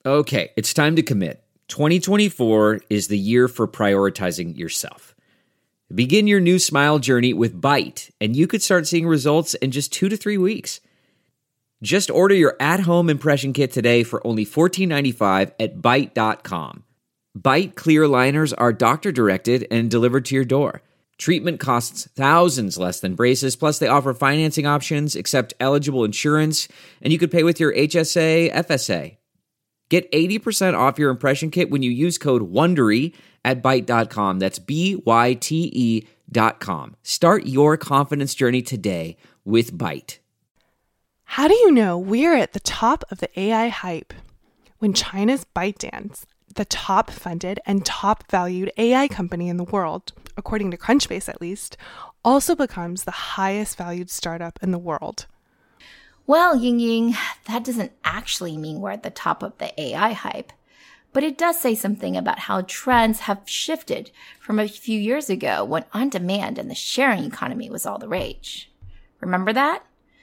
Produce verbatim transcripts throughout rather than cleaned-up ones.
Okay, it's time to commit. twenty twenty-four is the year for prioritizing yourself. Begin your new smile journey with Byte, and you could start seeing results in just two to three weeks. Just order your at-home impression kit today for only fourteen ninety-five at byte dot com. Byte clear aligners are doctor-directed and delivered to your door. Treatment costs thousands less than braces, plus they offer financing options, accept eligible insurance, and you could pay with your H S A, F S A. Get eighty percent off your impression kit when you use code WONDERY at byte dot com. That's B Y T E dot com. Start your confidence journey today with Byte. How do you know we're at the top of the A I hype? When China's ByteDance, the top funded and top valued A I company in the world, according to Crunchbase at least, also becomes the highest valued startup in the world. Well, Ying Ying, that doesn't actually mean we're at the top of the A I hype, but it does say something about how trends have shifted from a few years ago when on-demand and the sharing economy was all the rage. Remember that?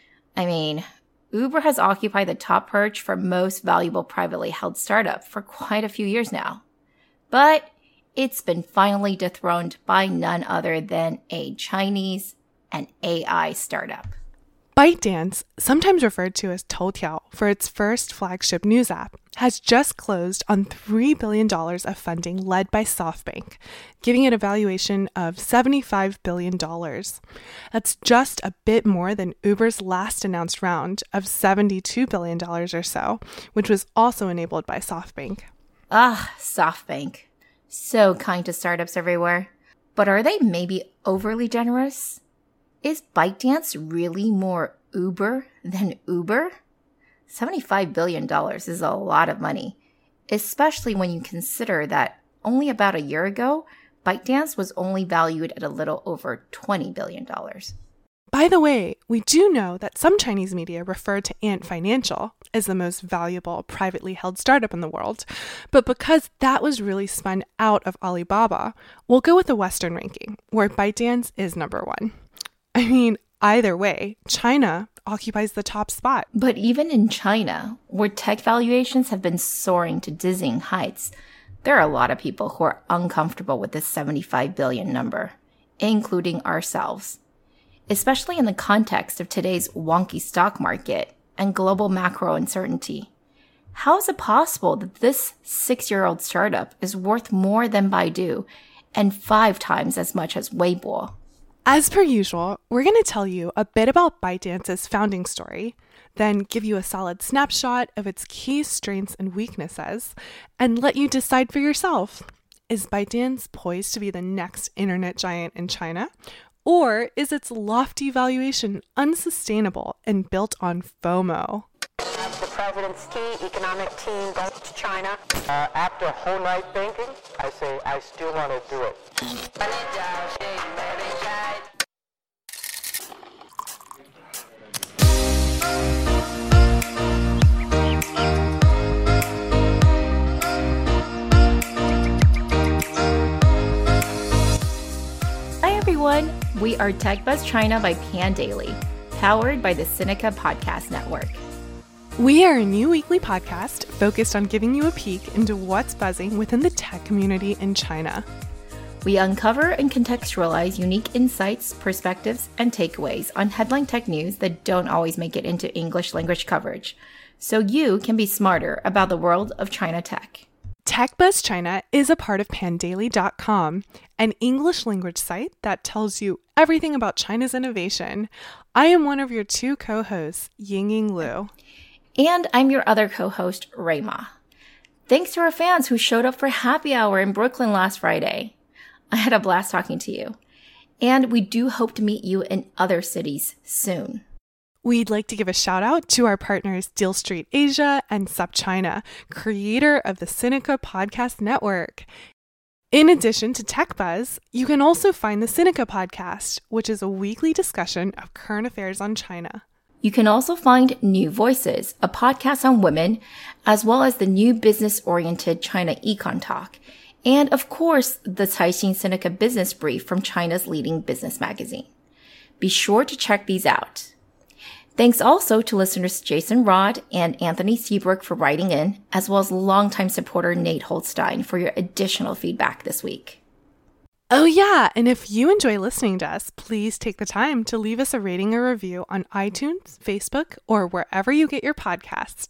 I mean, Uber has occupied the top perch for most valuable privately held startup for quite a few years now. But it's been finally dethroned by none other than a Chinese and A I startup. ByteDance, sometimes referred to as Toutiao for its first flagship news app, has just closed on three billion dollars of funding led by SoftBank, giving it a valuation of seventy-five billion dollars. That's just a bit more than Uber's last announced round of seventy-two billion dollars or so, which was also enabled by SoftBank. Ah, SoftBank. So kind to startups everywhere. But are they maybe overly generous? Is ByteDance really more Uber than Uber? seventy-five billion dollars is a lot of money, especially when you consider that only about a year ago, ByteDance was only valued at a little over twenty billion dollars. By the way, we do know that some Chinese media refer to Ant Financial as the most valuable privately held startup in the world, but because that was really spun out of Alibaba, we'll go with the Western ranking, where ByteDance is number one. I mean, either way, China occupies the top spot. But even in China, where tech valuations have been soaring to dizzying heights, there are a lot of people who are uncomfortable with this seventy-five billion number, including ourselves. Especially in the context of today's wonky stock market and global macro uncertainty. How is it possible that this six-year-old startup is worth more than Baidu and five times as much as Weibo? As per usual, we're going to tell you a bit about ByteDance's founding story, then give you a solid snapshot of its key strengths and weaknesses, and let you decide for yourself. Is ByteDance poised to be the next internet giant in China? Or is its lofty valuation unsustainable and built on FOMO? The president's key economic team goes to China. Uh, after a whole night thinking, I say I still want to do it. Hi everyone, we are TechBuzz China by Pandaily, powered by the Sinica Podcast Network. We are a new weekly podcast focused on giving you a peek into what's buzzing within the tech community in China. We uncover and contextualize unique insights, perspectives, and takeaways on headline tech news that don't always make it into English language coverage, so you can be smarter about the world of China tech. TechBuzz China is a part of pandaily dot com, an English language site that tells you everything about China's innovation. I am one of your two co-hosts, Yingying Liu. And I'm your other co-host, Rui Ma. Thanks to our fans who showed up for happy hour in Brooklyn last Friday. I had a blast talking to you. And we do hope to meet you in other cities soon. We'd like to give a shout out to our partners Deal Street Asia and SupChina, creator of the Sinica Podcast Network. In addition to TechBuzz, you can also find the Sinica Podcast, which is a weekly discussion of current affairs on China. You can also find New Voices, a podcast on women, as well as the new business-oriented China Econ Talk, and of course, the Caixin Sinica Business Brief from China's leading business magazine. Be sure to check these out. Thanks also to listeners Jason Rod and Anthony Seabrook for writing in, as well as longtime supporter Nate Holstein for your additional feedback this week. Oh yeah, and if you enjoy listening to us, please take the time to leave us a rating or review on iTunes, Facebook, or wherever you get your podcast.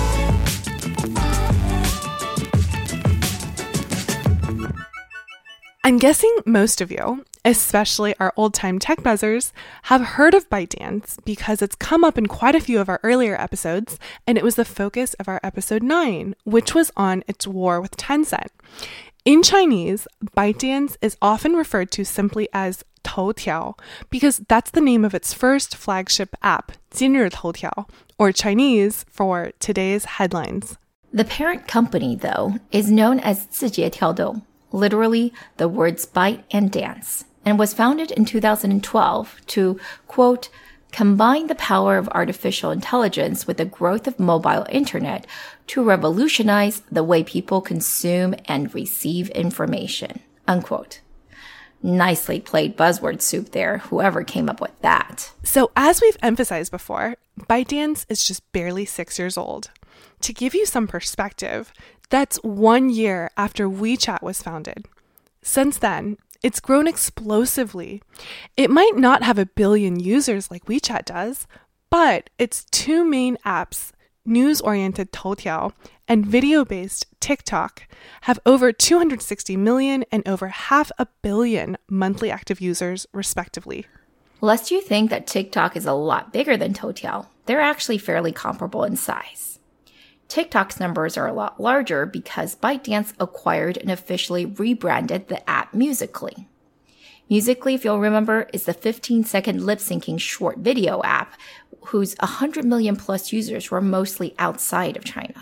I'm guessing most of you, especially our old-time tech buzzers, have heard of ByteDance because it's come up in quite a few of our earlier episodes, and it was the focus of our episode nine, which was on its war with Tencent. In Chinese, ByteDance is often referred to simply as Toutiao because that's the name of its first flagship app, 今日头条, or Chinese for today's headlines. The parent company, though, is known as 字节跳动, literally the words bite and dance, and was founded in two thousand twelve to, quote, combine the power of artificial intelligence with the growth of mobile internet to revolutionize the way people consume and receive information, unquote. Nicely played buzzword soup there, whoever came up with that. So as we've emphasized before, ByteDance is just barely six years old. To give you some perspective, that's one year after WeChat was founded. Since then, it's grown explosively. It might not have a billion users like WeChat does, but its two main apps, news-oriented Toutiao and video-based TikTok, have over two hundred sixty million and over half a billion monthly active users, respectively. Lest you think that TikTok is a lot bigger than Toutiao, they're actually fairly comparable in size. TikTok's numbers are a lot larger because ByteDance acquired and officially rebranded the app Musical.ly. Musical.ly, if you'll remember, is the fifteen-second lip-syncing short video app whose one hundred million plus users were mostly outside of China.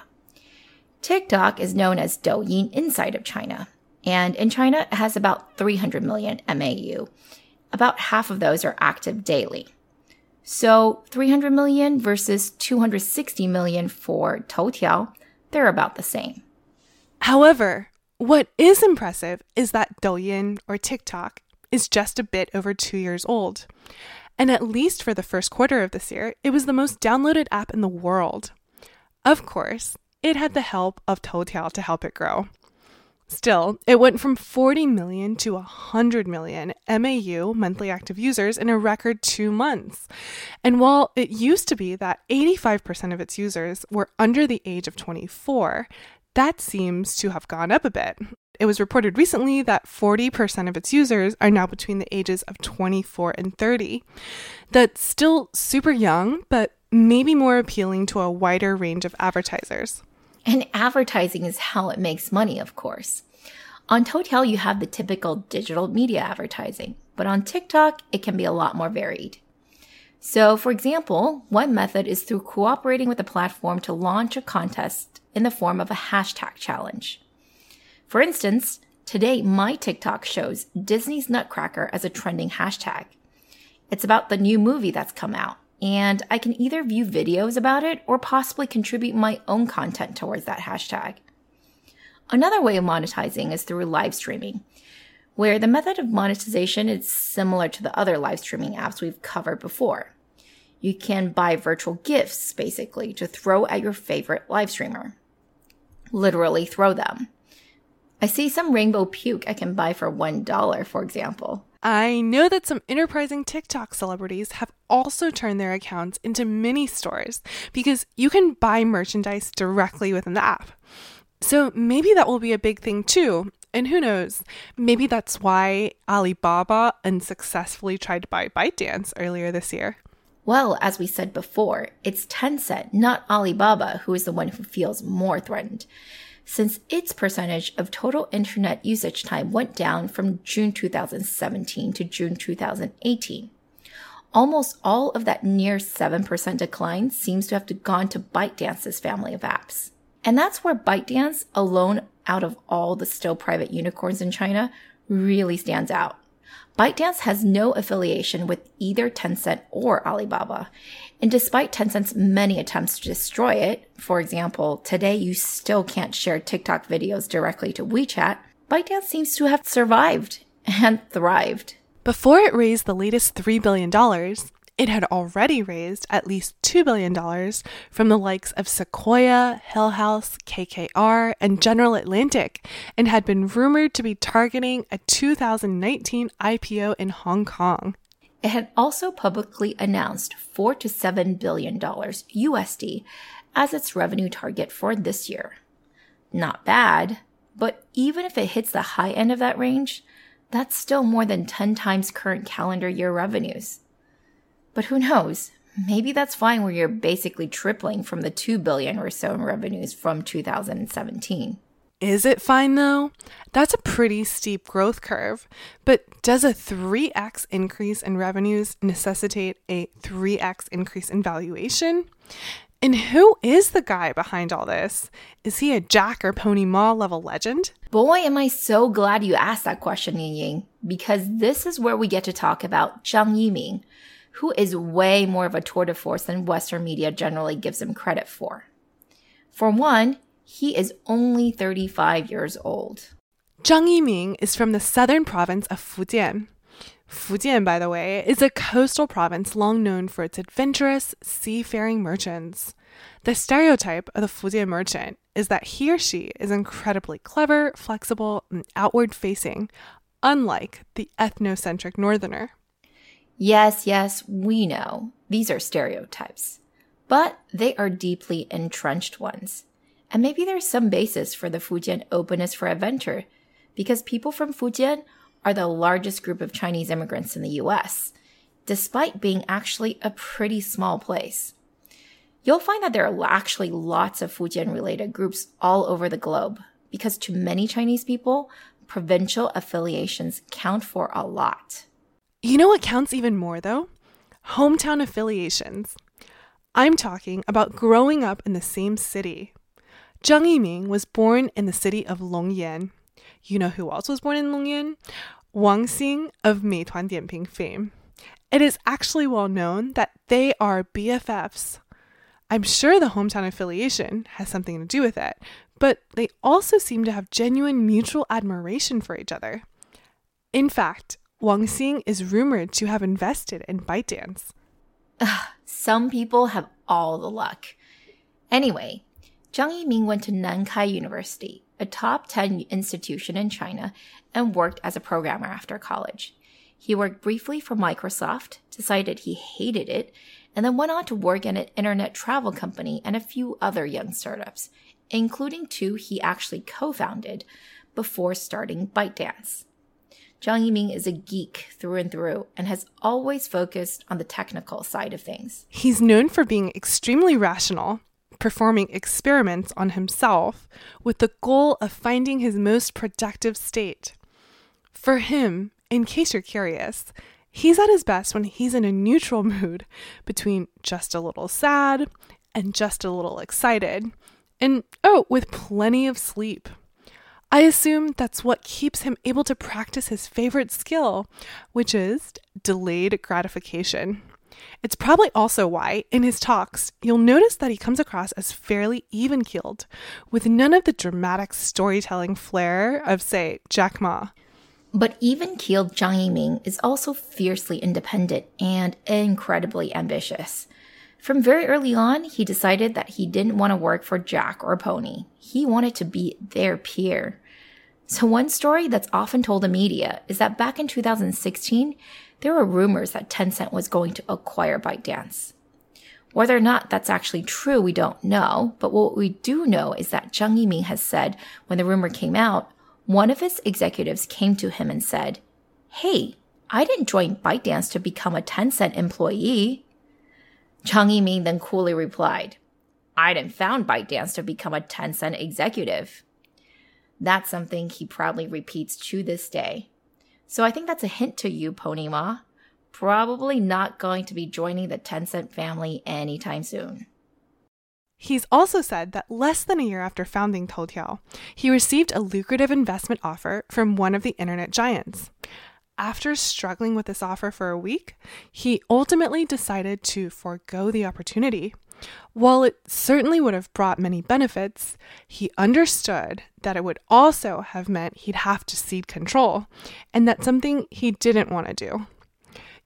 TikTok is known as Douyin inside of China, and in China it has about three hundred million M A U. About half of those are active daily. So three hundred million versus two hundred sixty million for Toutiao, they're about the same. However, what is impressive is that Douyin, or TikTok, is just a bit over two years old. And at least for the first quarter of this year, it was the most downloaded app in the world. Of course, it had the help of Toutiao to help it grow. Still, it went from forty million to one hundred million M A U, monthly active users, in a record two months. And while it used to be that eighty-five percent of its users were under the age of twenty-four, that seems to have gone up a bit. It was reported recently that forty percent of its users are now between the ages of twenty-four and thirty. That's still super young, but maybe more appealing to a wider range of advertisers. And advertising is how it makes money, of course. On Toutiao, you have the typical digital media advertising, but on TikTok, it can be a lot more varied. So, for example, one method is through cooperating with the platform to launch a contest in the form of a hashtag challenge. For instance, today my TikTok shows Disney's Nutcracker as a trending hashtag. It's about the new movie that's come out, and I can either view videos about it or possibly contribute my own content towards that hashtag. Another way of monetizing is through live streaming, where the method of monetization is similar to the other live streaming apps we've covered before. You can buy virtual gifts, basically, to throw at your favorite live streamer. Literally throw them. I see some rainbow puke I can buy for one dollar, for example. I know that some enterprising TikTok celebrities have also turned their accounts into mini stores because you can buy merchandise directly within the app. So maybe that will be a big thing too. And who knows, maybe that's why Alibaba unsuccessfully tried to buy ByteDance earlier this year. Well, as we said before, it's Tencent, not Alibaba, who is the one who feels more threatened, since its percentage of total internet usage time went down from June two thousand seventeen to June two thousand eighteen. Almost all of that near seven percent decline seems to have gone to ByteDance's family of apps. And that's where ByteDance, alone out of all the still private unicorns in China, really stands out. ByteDance has no affiliation with either Tencent or Alibaba. And despite Tencent's many attempts to destroy it, for example, today you still can't share TikTok videos directly to WeChat, ByteDance seems to have survived and thrived. Before it raised the latest three billion dollars, It had already raised at least two billion dollars from the likes of Sequoia, Hill House, K K R, and General Atlantic, and had been rumored to be targeting a two thousand nineteen I P O in Hong Kong. It had also publicly announced four to seven billion dollars U S D as its revenue target for this year. Not bad, but even if it hits the high end of that range, that's still more than ten times current calendar year revenues. But who knows? Maybe that's fine where you're basically tripling from the two billion dollars or so in revenues from two thousand seventeen. Is it fine though? That's a pretty steep growth curve. But does a three x increase in revenues necessitate a three x increase in valuation? And who is the guy behind all this? Is he a Jack or Pony Ma level legend? Boy, am I so glad you asked that question, Ying Ying, because this is where we get to talk about Zhang Yiming, who is way more of a tour de force than Western media generally gives him credit for. For one, he is only thirty-five years old. Zhang Yiming is from the southern province of Fujian. Fujian, by the way, is a coastal province long known for its adventurous, seafaring merchants. The stereotype of the Fujian merchant is that he or she is incredibly clever, flexible, and outward-facing, unlike the ethnocentric northerner. Yes, yes, we know. These are stereotypes. But they are deeply entrenched ones. And maybe there's some basis for the Fujian openness for adventure, because people from Fujian are the largest group of Chinese immigrants in the U S, despite being actually a pretty small place. You'll find that there are actually lots of Fujian-related groups all over the globe, because to many Chinese people, provincial affiliations count for a lot. You know what counts even more, though? Hometown affiliations. I'm talking about growing up in the same city. Zhang Yiming was born in the city of Longyan. You know who else was born in Longyan? Wang Xing of Meituan Dianping fame. It is actually well known that they are B F Fs. I'm sure the hometown affiliation has something to do with it, but they also seem to have genuine mutual admiration for each other. In fact, Wang Xing is rumored to have invested in ByteDance. Ugh, some people have all the luck. Anyway, Zhang Yiming went to Nankai University, a top ten institution in China, and worked as a programmer after college. He worked briefly for Microsoft, decided he hated it, and then went on to work at an internet travel company and a few other young startups, including two he actually co-founded before starting ByteDance. Zhang Yiming is a geek through and through and has always focused on the technical side of things. He's known for being extremely rational, performing experiments on himself with the goal of finding his most productive state. For him, in case you're curious, he's at his best when he's in a neutral mood between just a little sad and just a little excited, and oh, with plenty of sleep. I assume that's what keeps him able to practice his favorite skill, which is delayed gratification. It's probably also why, in his talks, you'll notice that he comes across as fairly even-keeled, with none of the dramatic storytelling flair of, say, Jack Ma. But even-keeled Zhang Yiming is also fiercely independent and incredibly ambitious. From very early on, he decided that he didn't want to work for Jack or Pony. He wanted to be their peer. So one story that's often told in media is that back in two thousand sixteen, there were rumors that Tencent was going to acquire ByteDance. Whether or not that's actually true, we don't know, but what we do know is that Zhang Yiming has said when the rumor came out, one of his executives came to him and said, "Hey, I didn't join ByteDance to become a Tencent employee." Zhang Yiming then coolly replied, "I didn't found ByteDance to become a Tencent executive." That's something he proudly repeats to this day. So I think that's a hint to you, Pony Ma. Probably not going to be joining the Tencent family anytime soon. He's also said that less than a year after founding Toutiao, he received a lucrative investment offer from one of the internet giants. After struggling with this offer for a week, he ultimately decided to forego the opportunity. While it certainly would have brought many benefits, he understood that it would also have meant he'd have to cede control, and that's something he didn't want to do.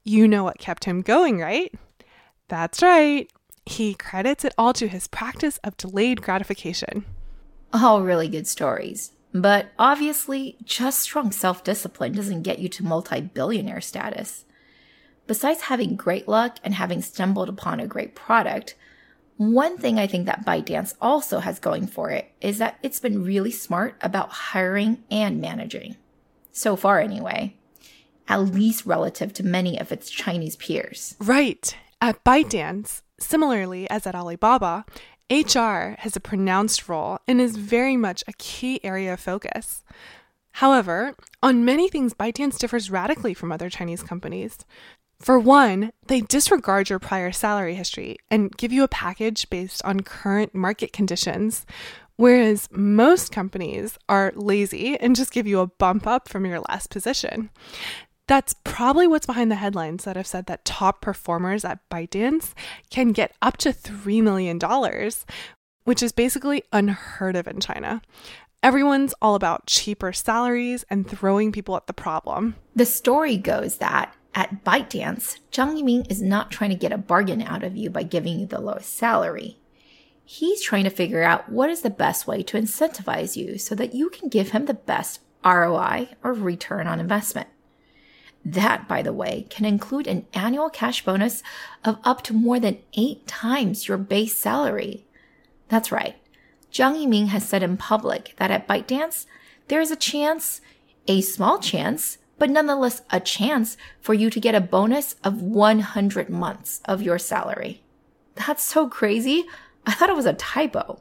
You know what kept him going, right? That's right. He credits it all to his practice of delayed gratification. All really good stories. But obviously, just strong self-discipline doesn't get you to multi-billionaire status. Besides having great luck and having stumbled upon a great product, one thing I think that ByteDance also has going for it is that it's been really smart about hiring and managing. So far anyway. At least relative to many of its Chinese peers. Right. At ByteDance, similarly as at Alibaba, H R has a pronounced role and is very much a key area of focus. However, on many things, ByteDance differs radically from other Chinese companies. For one, they disregard your prior salary history and give you a package based on current market conditions, whereas most companies are lazy and just give you a bump up from your last position. That's probably what's behind the headlines that have said that top performers at ByteDance can get up to three million dollars, which is basically unheard of in China. Everyone's all about cheaper salaries and throwing people at the problem. The story goes that at ByteDance, Zhang Yiming is not trying to get a bargain out of you by giving you the lowest salary. He's trying to figure out what is the best way to incentivize you so that you can give him the best R O I or return on investment. That, by the way, can include an annual cash bonus of up to more than eight times your base salary. That's right. Zhang Yiming has said in public that at ByteDance, there is a chance, a small chance, but nonetheless a chance for you to get a bonus of one hundred months of your salary. That's so crazy. I thought it was a typo.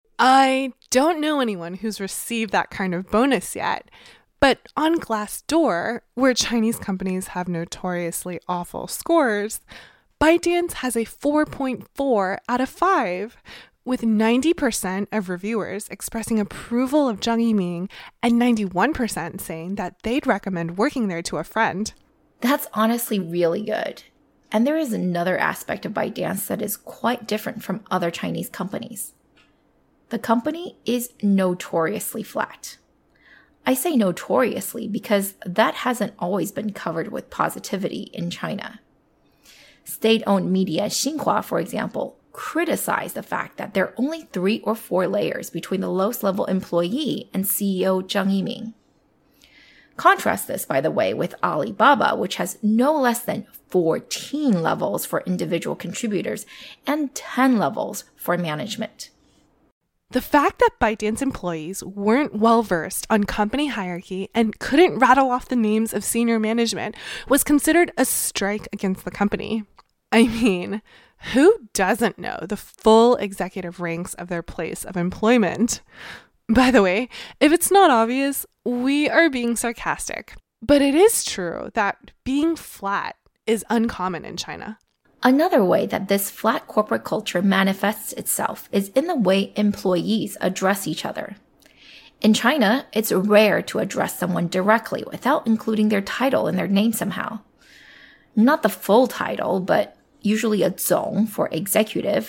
I don't know anyone who's received that kind of bonus yet. But on Glassdoor, where Chinese companies have notoriously awful scores, ByteDance has a four point four out of five, with ninety percent of reviewers expressing approval of Zhang Yiming and ninety-one percent saying that they'd recommend working there to a friend. That's honestly really good. And there is another aspect of ByteDance that is quite different from other Chinese companies. The company is notoriously flat. I say notoriously because that hasn't always been covered with positivity in China. State-owned media Xinhua, for example, criticized the fact that there are only three or four layers between the lowest-level employee and C E O Zhang Yiming. Contrast this, by the way, with Alibaba, which has no less than fourteen levels for individual contributors and ten levels for management. The fact that ByteDance employees weren't well-versed on company hierarchy and couldn't rattle off the names of senior management was considered a strike against the company. I mean, who doesn't know the full executive ranks of their place of employment? By the way, if it's not obvious, we are being sarcastic. But it is true that being flat is uncommon in China. Another way that this flat corporate culture manifests itself is in the way employees address each other. In China, it's rare to address someone directly without including their title in their name somehow. Not the full title, but usually a zong for executive,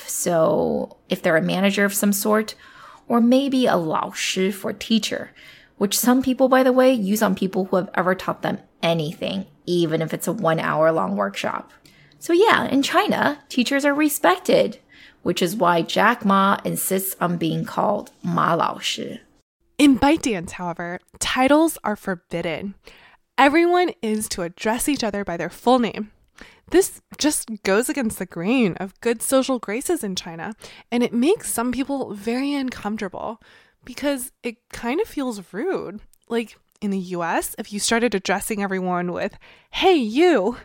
so if they're a manager of some sort, or maybe a lao shi for teacher, which some people, by the way, use on people who have ever taught them anything, even if it's a one hour long workshop. So yeah, in China, teachers are respected, which is why Jack Ma insists on being called Ma Lao Shi. In ByteDance, however, titles are forbidden. Everyone is to address each other by their full name. This just goes against the grain of good social graces in China, and it makes some people very uncomfortable because it kind of feels rude. Like in the U S, if you started addressing everyone with, "Hey, you!"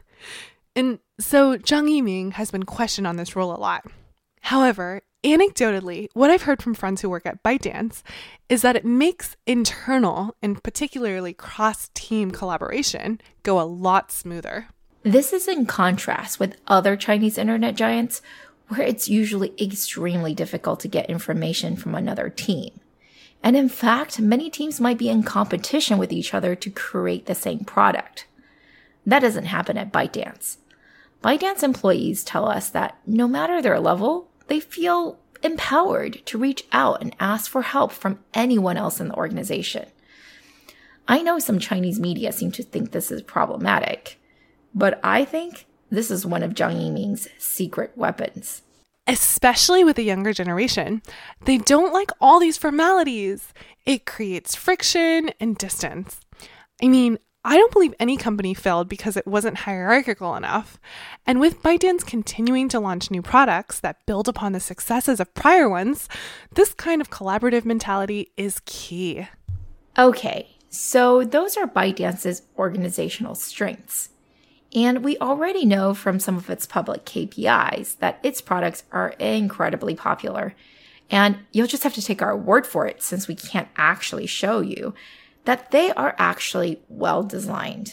And so Zhang Yiming has been questioned on this rule a lot. However, anecdotally, what I've heard from friends who work at ByteDance is that it makes internal and particularly cross-team collaboration go a lot smoother. This is in contrast with other Chinese internet giants, where it's usually extremely difficult to get information from another team. And in fact, many teams might be in competition with each other to create the same product. That doesn't happen at ByteDance. ByteDance employees tell us that no matter their level, they feel empowered to reach out and ask for help from anyone else in the organization. I know some Chinese media seem to think this is problematic. But I think this is one of Zhang Yiming's secret weapons. Especially with the younger generation. They don't like all these formalities. It creates friction and distance. I mean, I don't believe any company failed because it wasn't hierarchical enough. And with ByteDance continuing to launch new products that build upon the successes of prior ones, this kind of collaborative mentality is key. Okay, so those are ByteDance's organizational strengths. And we already know from some of its public K P Is that its products are incredibly popular. And you'll just have to take our word for it, since we can't actually show you, that they are actually well designed.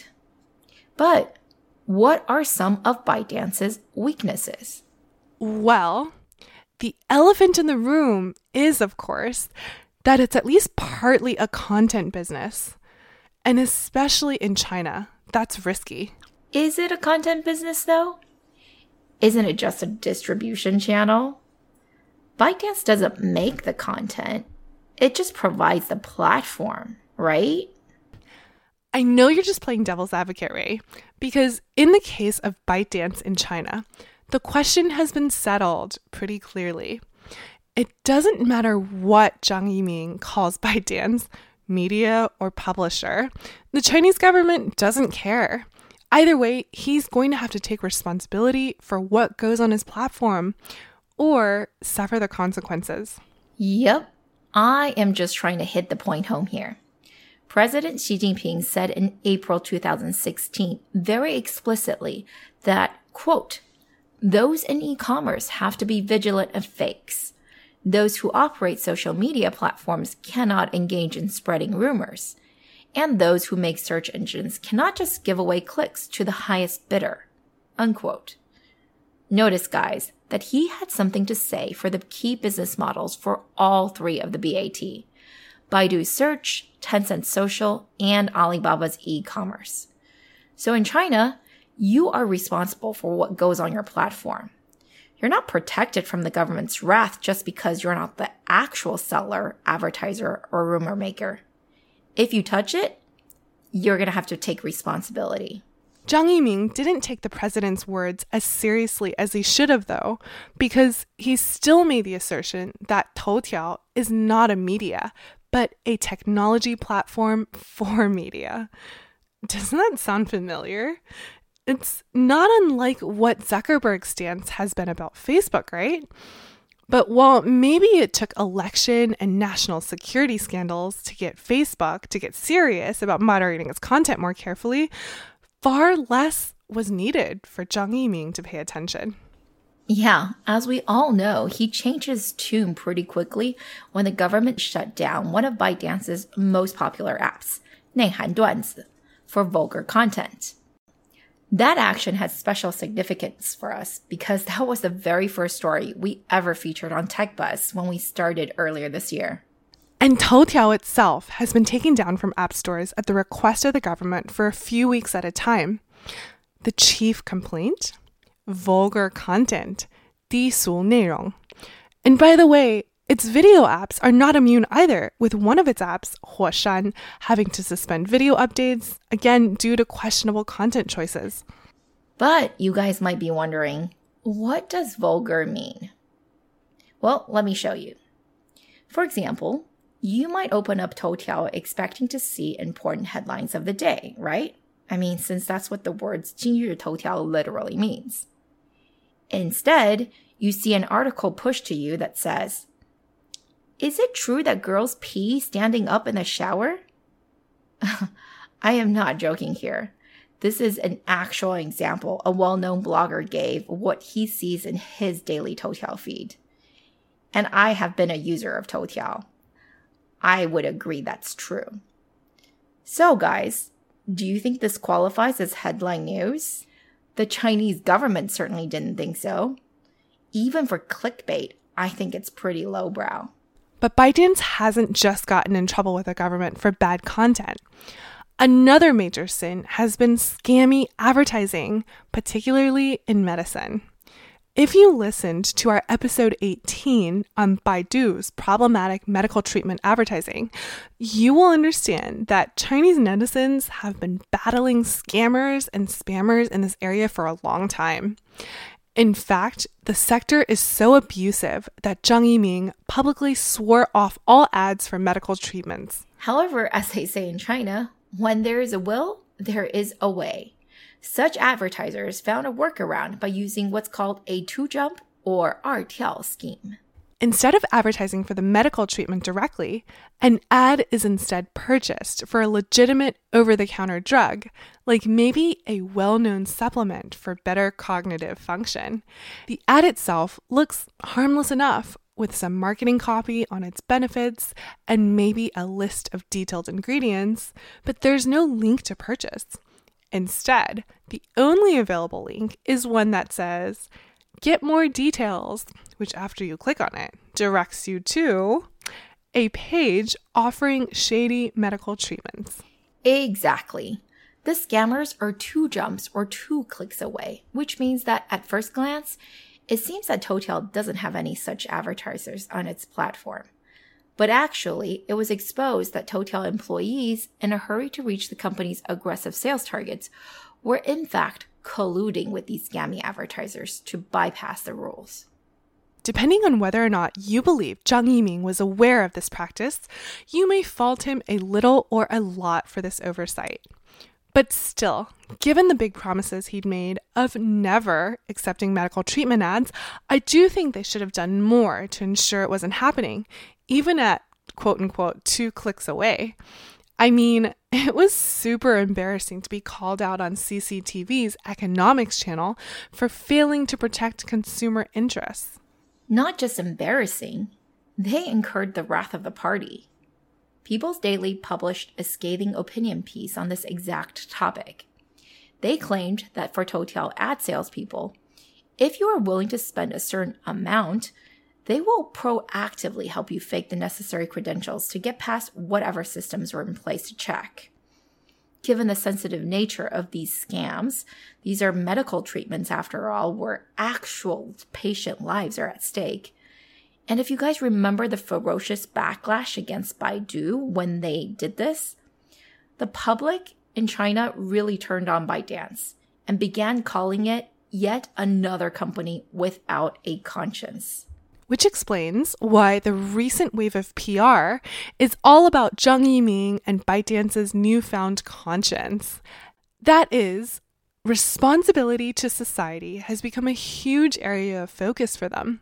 But what are some of ByteDance's weaknesses? Well, the elephant in the room is, of course, that it's at least partly a content business. And especially in China, that's risky. Is it a content business, though? Isn't it just a distribution channel? ByteDance doesn't make the content. It just provides the platform, right? I know you're just playing devil's advocate, Ray, because in the case of ByteDance in China, the question has been settled pretty clearly. It doesn't matter what Zhang Yiming calls ByteDance, media or publisher. The Chinese government doesn't care. Either way, he's going to have to take responsibility for what goes on his platform or suffer the consequences. Yep, I am just trying to hit the point home here. President Xi Jinping said in April two thousand sixteen very explicitly that, quote, those in e-commerce have to be vigilant of fakes. Those who operate social media platforms cannot engage in spreading rumors. And those who make search engines cannot just give away clicks to the highest bidder, unquote. Notice, guys, that he had something to say for the key business models for all three of the B A T, Baidu's search, Tencent social, and Alibaba's e-commerce. So in China, you are responsible for what goes on your platform. You're not protected from the government's wrath just because you're not the actual seller, advertiser, or rumor maker. If you touch it, you're going to have to take responsibility. Zhang Yiming didn't take the president's words as seriously as he should have, though, because he still made the assertion that Toutiao is not a media, but a technology platform for media. Doesn't that sound familiar? It's not unlike what Zuckerberg's stance has been about Facebook, right? But while maybe it took election and national security scandals to get Facebook to get serious about moderating its content more carefully, far less was needed for Zhang Yiming to pay attention. Yeah, as we all know, he changed his tune pretty quickly when the government shut down one of ByteDance's most popular apps, 内涵段子, for vulgar content. That action has special significance for us because that was the very first story we ever featured on TechBuzz when we started earlier this year. And Toutiao itself has been taken down from app stores at the request of the government for a few weeks at a time. The chief complaint? Vulgar content, 低俗内容. And by the way, its video apps are not immune either, with one of its apps, Huoshan, having to suspend video updates, again due to questionable content choices. But you guys might be wondering, what does vulgar mean? Well, let me show you. For example, you might open up Toutiao expecting to see important headlines of the day, right? I mean, since that's what the words 今日头条 literally means. Instead, you see an article pushed to you that says, is it true that girls pee standing up in the shower? I am not joking here. This is an actual example a well-known blogger gave of what he sees in his daily Toutiao feed. And I have been a user of Toutiao. I would agree that's true. So guys, do you think this qualifies as headline news? The Chinese government certainly didn't think so. Even for clickbait, I think it's pretty lowbrow. But ByteDance hasn't just gotten in trouble with the government for bad content. Another major sin has been scammy advertising, particularly in medicine. If you listened to our episode eighteen on Baidu's problematic medical treatment advertising, you will understand that Chinese netizens have been battling scammers and spammers in this area for a long time. In fact, the sector is so abusive that Zhang Yiming publicly swore off all ads for medical treatments. However, as they say in China, when there is a will, there is a way. Such advertisers found a workaround by using what's called a two-jump or R T L scheme. Instead of advertising for the medical treatment directly, an ad is instead purchased for a legitimate over-the-counter drug, like maybe a well-known supplement for better cognitive function. The ad itself looks harmless enough, with some marketing copy on its benefits and maybe a list of detailed ingredients, but there's no link to purchase. Instead, the only available link is one that says, "Get more details," which after you click on it, directs you to a page offering shady medical treatments. Exactly. The scammers are two jumps or two clicks away, which means that at first glance, it seems that Toutiao doesn't have any such advertisers on its platform. But actually, it was exposed that Toutiao employees, in a hurry to reach the company's aggressive sales targets, were in fact colluding with these scammy advertisers to bypass the rules. Depending on whether or not you believe Zhang Yiming was aware of this practice, you may fault him a little or a lot for this oversight. But still, given the big promises he'd made of never accepting medical treatment ads, I do think they should have done more to ensure it wasn't happening, even at quote-unquote two clicks away. I mean, it was super embarrassing to be called out on C C T V's economics channel for failing to protect consumer interests. Not just embarrassing, they incurred the wrath of the party. People's Daily published a scathing opinion piece on this exact topic. They claimed that for Toutiao ad salespeople, if you are willing to spend a certain amount, they will proactively help you fake the necessary credentials to get past whatever systems were in place to check. Given the sensitive nature of these scams, these are medical treatments after all, where actual patient lives are at stake. And if you guys remember the ferocious backlash against Baidu when they did this, the public in China really turned on ByteDance and began calling it yet another company without a conscience. Which explains why the recent wave of P R is all about Zhang Yiming and ByteDance's newfound conscience. That is, responsibility to society has become a huge area of focus for them.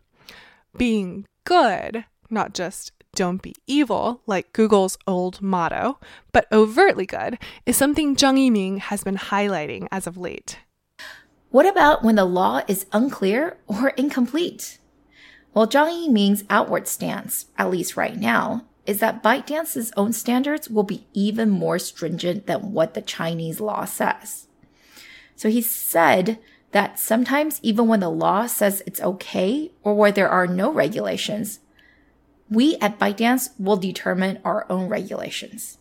Being good, not just don't be evil, like Google's old motto, but overtly good, is something Zhang Yiming has been highlighting as of late. What about when the law is unclear or incomplete? Well, Zhang Yiming's outward stance, at least right now, is that ByteDance's own standards will be even more stringent than what the Chinese law says. So he said that sometimes even when the law says it's okay or where there are no regulations, we at ByteDance will determine our own regulations.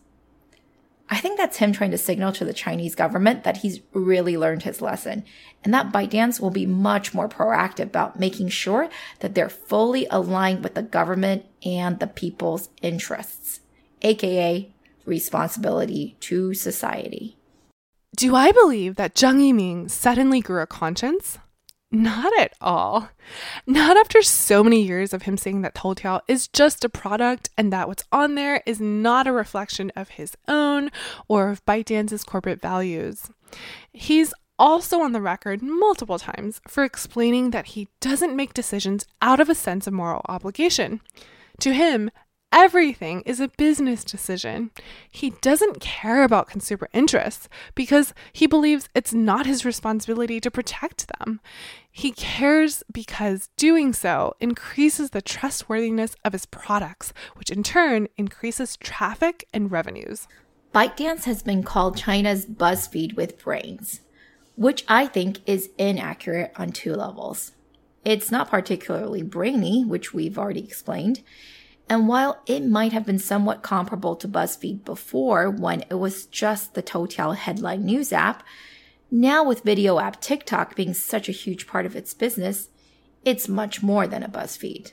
I think that's him trying to signal to the Chinese government that he's really learned his lesson and that ByteDance will be much more proactive about making sure that they're fully aligned with the government and the people's interests, aka responsibility to society. Do I believe that Zhang Yiming suddenly grew a conscience? Not at all. Not after so many years of him saying that Toutiao is just a product and that what's on there is not a reflection of his own or of ByteDance's corporate values. He's also on the record multiple times for explaining that he doesn't make decisions out of a sense of moral obligation. To him, everything is a business decision. He doesn't care about consumer interests because he believes it's not his responsibility to protect them. He cares because doing so increases the trustworthiness of his products, which in turn increases traffic and revenues. ByteDance has been called China's BuzzFeed with brains, which I think is inaccurate on two levels. It's not particularly brainy, which we've already explained. And while it might have been somewhat comparable to BuzzFeed before when it was just the Toutiao headline news app, now with video app TikTok being such a huge part of its business, it's much more than a BuzzFeed.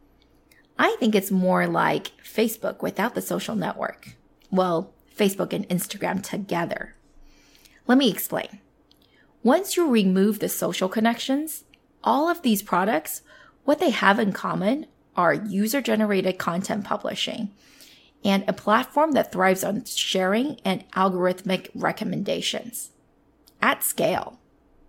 I think it's more like Facebook without the social network. Well, Facebook and Instagram together. Let me explain. Once you remove the social connections, all of these products, what they have in common are user-generated content publishing and a platform that thrives on sharing and algorithmic recommendations at scale.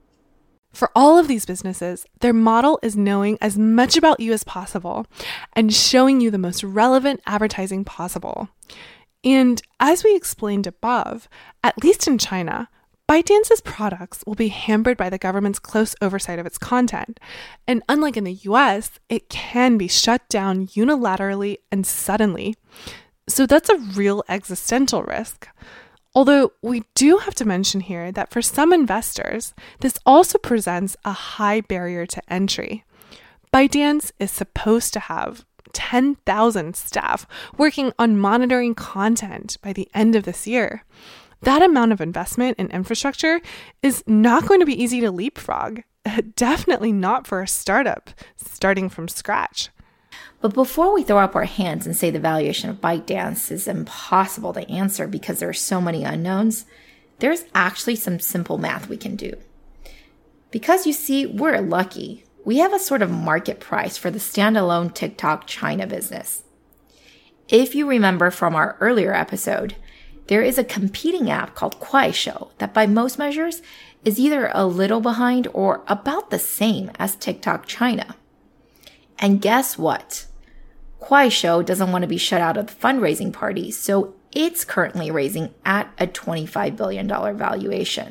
For all of these businesses, their model is knowing as much about you as possible and showing you the most relevant advertising possible. And as we explained above, at least in China, ByteDance's products will be hampered by the government's close oversight of its content. And unlike in the U S, it can be shut down unilaterally and suddenly. So that's a real existential risk. Although we do have to mention here that for some investors, this also presents a high barrier to entry. ByteDance is supposed to have ten thousand staff working on monitoring content by the end of this year. That amount of investment in infrastructure is not going to be easy to leapfrog. Definitely not for a startup starting from scratch. But before we throw up our hands and say the valuation of ByteDance is impossible to answer because there are so many unknowns, there's actually some simple math we can do. Because you see, we're lucky. We have a sort of market price for the standalone TikTok China business. If you remember from our earlier episode, there is a competing app called Kuaishou that by most measures is either a little behind or about the same as TikTok China. And guess what? Kuaishou doesn't want to be shut out of the fundraising party, so it's currently raising at a twenty-five billion dollars valuation.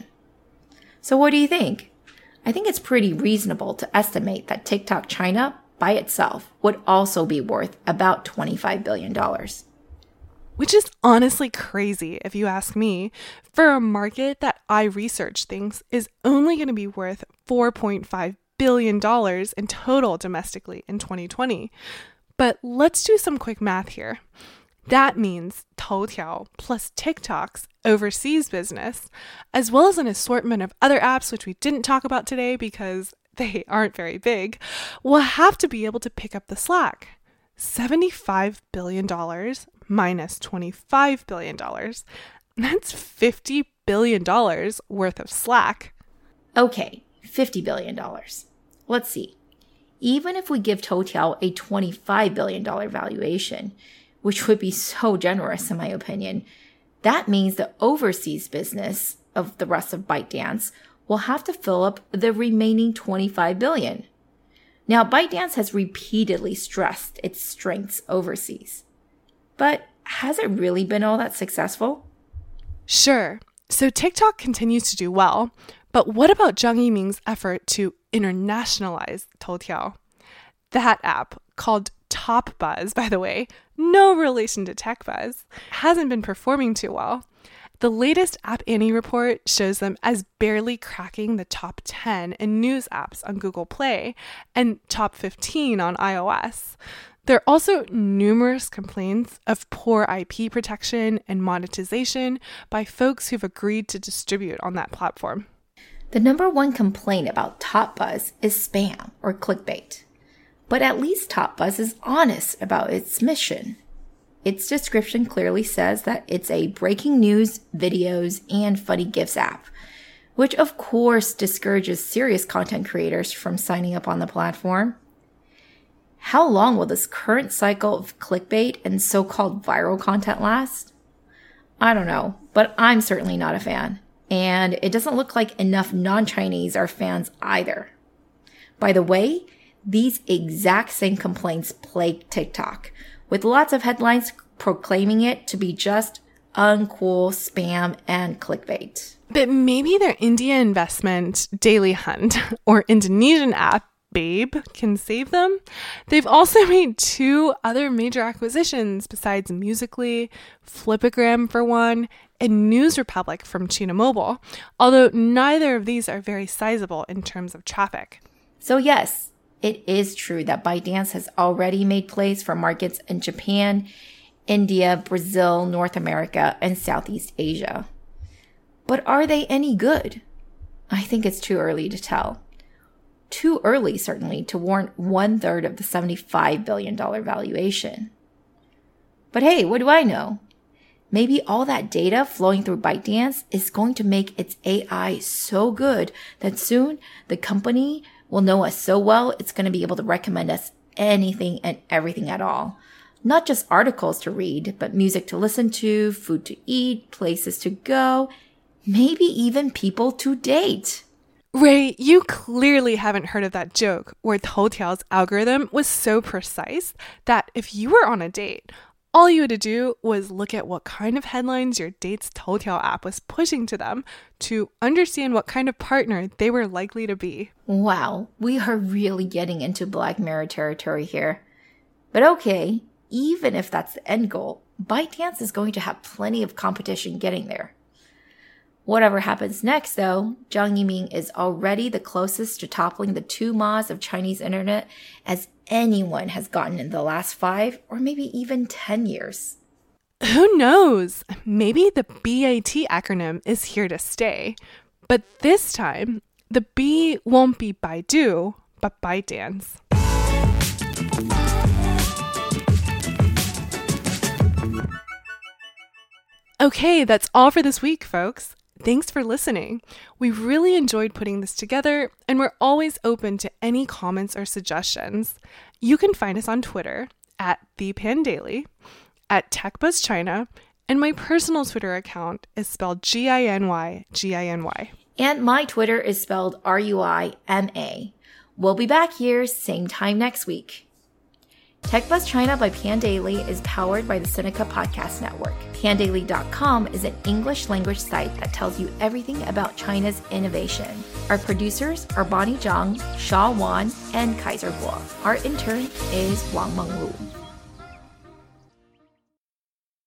So what do you think? I think it's pretty reasonable to estimate that TikTok China by itself would also be worth about twenty-five billion dollars. Which is honestly crazy if you ask me, for a market that iResearch thinks is only going to be worth four point five billion dollars in total domestically in twenty twenty. But let's do some quick math here. That means Toutiao plus TikTok's overseas business, as well as an assortment of other apps which we didn't talk about today because they aren't very big, will have to be able to pick up the slack. seventy-five billion dollars minus twenty-five billion dollars. That's fifty billion dollars worth of slack. Okay, fifty billion dollars. Let's see. Even if we give Toutiao a twenty-five billion dollars valuation, which would be so generous in my opinion, that means the overseas business of the rest of ByteDance will have to fill up the remaining twenty-five billion dollars. Now, ByteDance has repeatedly stressed its strengths overseas. But has it really been all that successful? Sure. So TikTok continues to do well, but what about Zhang Yiming's effort to internationalize Toutiao? That app, called Top Buzz, by the way, no relation to TechBuzz, hasn't been performing too well. The latest App Annie report shows them as barely cracking the top ten in news apps on Google Play and top fifteen on iOS. There are also numerous complaints of poor I P protection and monetization by folks who've agreed to distribute on that platform. The number one complaint about Top Buzz is spam or clickbait. But at least Top Buzz is honest about its mission. Its description clearly says that it's a breaking news, videos, and funny GIFs app, which of course discourages serious content creators from signing up on the platform. How long will this current cycle of clickbait and so-called viral content last? I don't know, but I'm certainly not a fan. And it doesn't look like enough non-Chinese are fans either. By the way, these exact same complaints plague TikTok, with lots of headlines proclaiming it to be just uncool spam and clickbait. But maybe their India investment, Daily Hunt, or Indonesian app, Babe, can save them. They've also made two other major acquisitions besides Musical.ly, Flipagram for one, and News Republic from China Mobile, although neither of these are very sizable in terms of traffic. So yes, it is true that ByteDance has already made plays for markets in Japan, India, Brazil, North America, and Southeast Asia. But are they any good? I think it's too early to tell. Too early, certainly, to warrant one-third of the seventy-five billion dollars valuation. But hey, what do I know? Maybe all that data flowing through ByteDance is going to make its A I so good that soon the company will know us so well it's going to be able to recommend us anything and everything at all. Not just articles to read, but music to listen to, food to eat, places to go, maybe even people to date. Ray, you clearly haven't heard of that joke where Toutiao's algorithm was so precise that if you were on a date, all you had to do was look at what kind of headlines your date's Toutiao app was pushing to them to understand what kind of partner they were likely to be. Wow, we are really getting into Black Mirror territory here. But okay, even if that's the end goal, ByteDance is going to have plenty of competition getting there. Whatever happens next, though, Zhang Yiming is already the closest to toppling the two Ma's of Chinese internet as anyone has gotten in the last five or maybe even ten years. Who knows? Maybe the B A T acronym is here to stay. But this time, the B won't be Baidu, but ByteDance. Okay, that's all for this week, folks. Thanks for listening. We really enjoyed putting this together, and we're always open to any comments or suggestions. You can find us on Twitter at ThePanDaily, at TechBuzzChina, and my personal Twitter account is spelled G I N Y G I N Y. And my Twitter is spelled R U I M A. We'll be back here same time next week. TechBuzz China by Pandaily is powered by the Sinica Podcast Network. Pandaily dot com is an English language site that tells you everything about China's innovation. Our producers are Bonnie Zhang, Sha Wan, and Kaiser Guo. Our intern is Wang Mengwu.